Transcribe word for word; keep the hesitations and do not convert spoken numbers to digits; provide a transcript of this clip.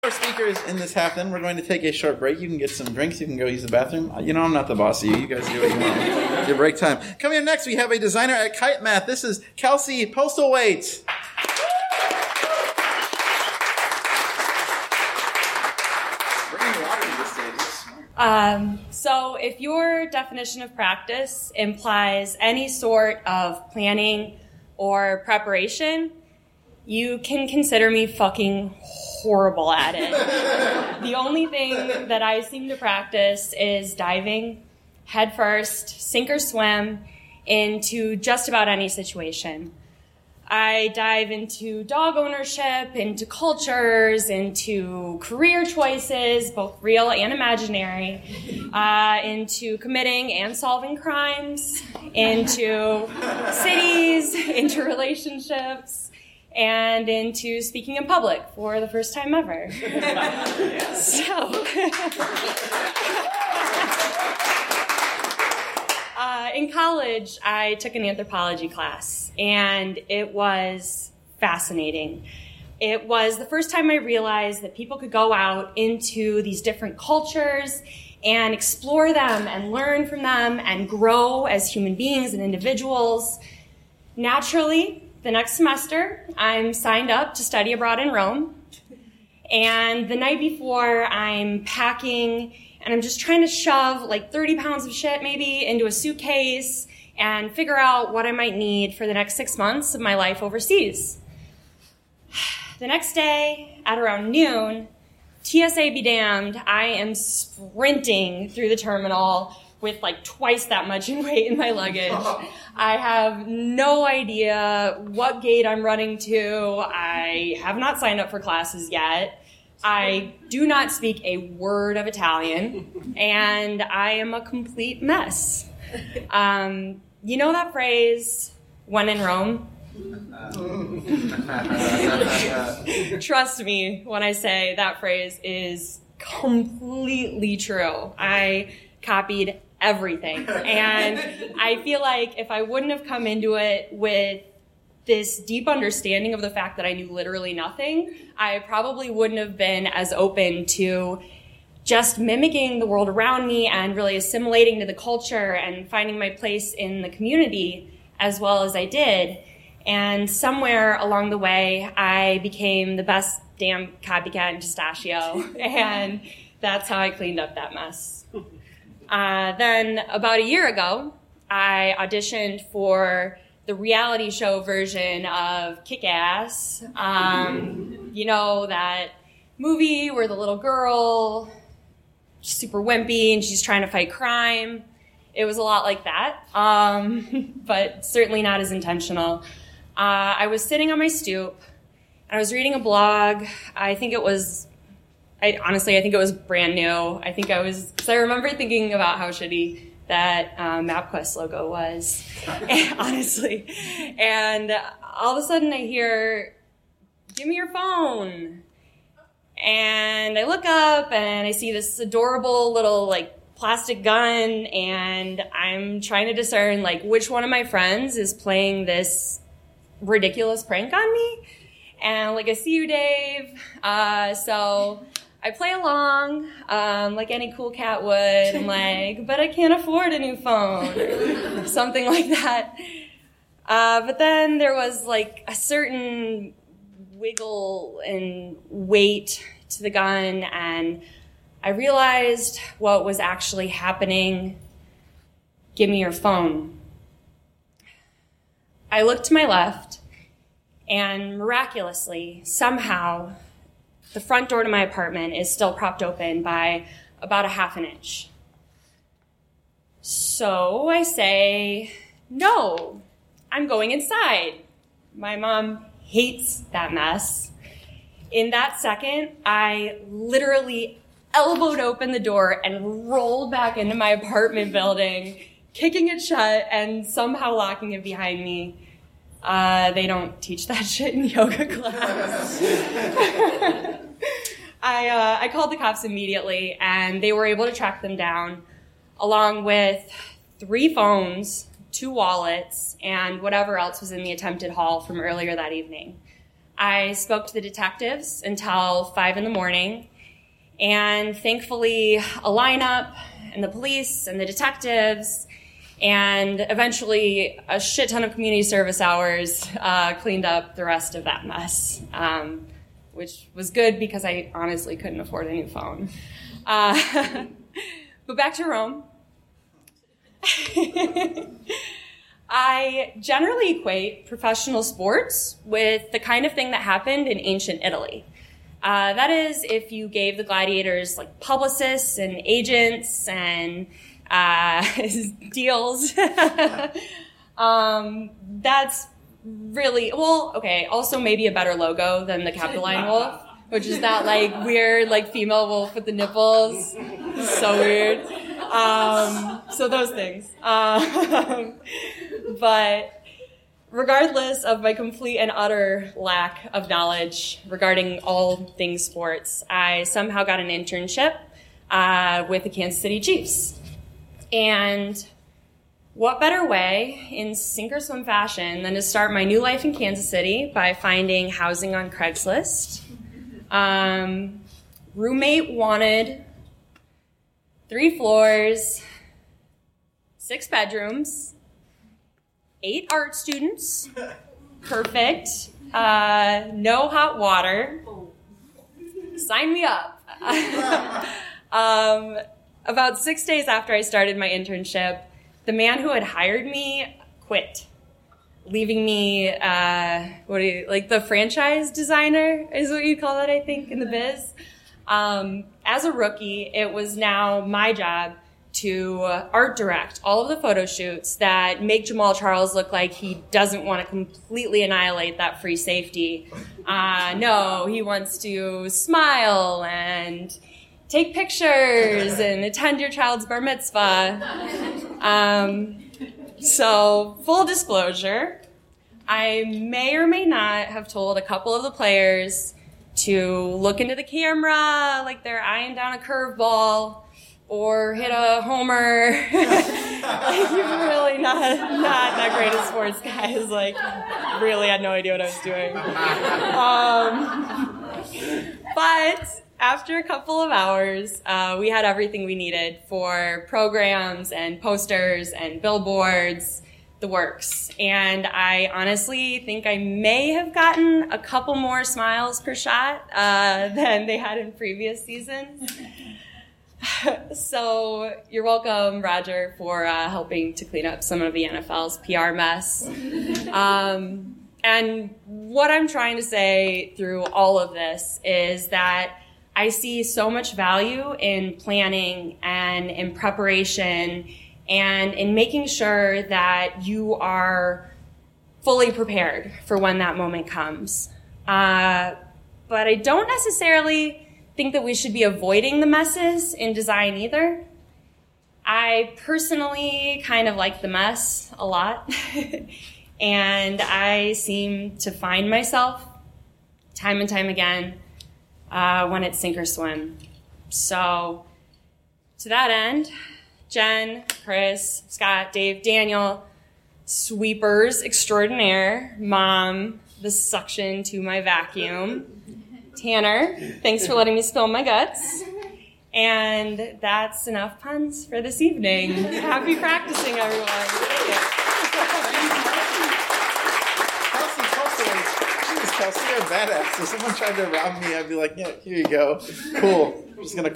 Our speakers in this half, then we're going to take a short break. You can get some drinks. You can go use the bathroom. You know, I'm not the boss of you. You guys do what you want. It's your break time. Coming up next, we have a designer at Kite Math. This is Kelsey Postlethwaite. Bringing water to the stage. Um, so if your definition of practice implies any sort of planning or preparation, you can consider me fucking horrible at it. The only thing that I seem to practice is diving head first, sink or swim, into just about any situation. I dive into dog ownership, into cultures, into career choices, both real and imaginary, uh, into committing and solving crimes, into cities, into relationships, and into speaking in public for the first time ever. So, uh, in college, I took an anthropology class, and it was fascinating. It was the first time I realized that people could go out into these different cultures and explore them and learn from them and grow as human beings and individuals. Naturally, the next semester, I'm signed up to study abroad in Rome. And the night before, I'm packing, and I'm just trying to shove like thirty pounds of shit maybe into a suitcase and figure out what I might need for the next six months of my life overseas. The next day, at around noon, T S A be damned, I am sprinting through the terminal with like twice that much in weight in my luggage. I have no idea what gate I'm running to. I have not signed up for classes yet. I do not speak a word of Italian, and I am a complete mess. Um, you know that phrase, when in Rome? Trust me when I say that phrase is completely true. I copied everything. And I feel like if I wouldn't have come into it with this deep understanding of the fact that I knew literally nothing, I probably wouldn't have been as open to just mimicking the world around me and really assimilating to the culture and finding my place in the community as well as I did. And somewhere along the way, I became the best damn copycat in pistachio. And that's how I cleaned up that mess. Uh, then about a year ago, I auditioned for the reality show version of Kick-Ass. Um, you know, that movie where the little girl, she's super wimpy and she's trying to fight crime. It was a lot like that, um, but certainly not as intentional. Uh, I was sitting on my stoop, and I was reading a blog. I think it was I honestly, I think it was brand new. I think I was, because I remember thinking about how shitty that um, MapQuest logo was, honestly. And all of a sudden I hear, give me your phone. And I look up and I see this adorable little like plastic gun, and I'm trying to discern like which one of my friends is playing this ridiculous prank on me. And like, I see you, Dave. Uh, so I play along, um, like any cool cat would. I'm like, but I can't afford a new phone, or something like that. Uh, but then there was like a certain wiggle and weight to the gun, and I realized what was actually happening. Give me your phone. I looked to my left, and miraculously, somehow, the front door to my apartment is still propped open by about a half an inch. So I say, no, I'm going inside. My mom hates that mess. In that second, I literally elbowed open the door and rolled back into my apartment building, kicking it shut and somehow locking it behind me. Uh, they don't teach that shit in yoga class. I uh, I called the cops immediately, and they were able to track them down, along with three phones, two wallets, and whatever else was in the attempted haul from earlier that evening. I spoke to the detectives until five in the morning, and thankfully a lineup and the police and the detectives and eventually a shit ton of community service hours uh, cleaned up the rest of that mess, um, which was good because I honestly couldn't afford a new phone. Uh, but back to Rome. I generally equate professional sports with the kind of thing that happened in ancient Italy. Uh, that is, if you gave the gladiators like publicists and agents and uh, deals, um, that's really, well, okay, also maybe a better logo than the Capitoline wolf, which is that like weird like female wolf with the nipples. So weird. Um, so those things. Um, but regardless of my complete and utter lack of knowledge regarding all things sports, I somehow got an internship uh, with the Kansas City Chiefs. And what better way in sink or swim fashion than to start my new life in Kansas City by finding housing on Craigslist. Um, roommate wanted three floors, six bedrooms, eight art students, perfect, uh, no hot water. Sign me up. um, about six days after I started my internship, the man who had hired me quit, leaving me, uh, what do you, like the franchise designer is what you call it, I think, in the biz. Um, as a rookie, it was now my job to art direct all of the photo shoots that make Jamal Charles look like he doesn't want to completely annihilate that free safety. Uh, no, he wants to smile and take pictures and attend your child's bar mitzvah. Um, so, full disclosure, I may or may not have told a couple of the players to look into the camera like they're eyeing down a curveball or hit a homer. Like, you're really not, not that great at sports, guys. Like, really had no idea what I was doing. Um, but after a couple of hours, uh, we had everything we needed for programs and posters and billboards, the works. And I honestly think I may have gotten a couple more smiles per shot uh, than they had in previous seasons. So you're welcome, Roger, for uh, helping to clean up some of the N F L's P R mess. Um, and what I'm trying to say through all of this is that I see so much value in planning and in preparation and in making sure that you are fully prepared for when that moment comes. Uh, but I don't necessarily think that we should be avoiding the messes in design either. I personally kind of like the mess a lot. And I seem to find myself time and time again uh, when it's sink or swim. So to that end, Jen, Chris, Scott, Dave, Daniel, sweepers extraordinaire, Mom, the suction to my vacuum, Tanner, thanks for letting me spill my guts. And that's enough puns for this evening. Happy practicing, everyone. Thank you. Kelsey, you're a badass. If someone tried to rob me, I'd be like, yeah, here you go. Cool. I'm just going to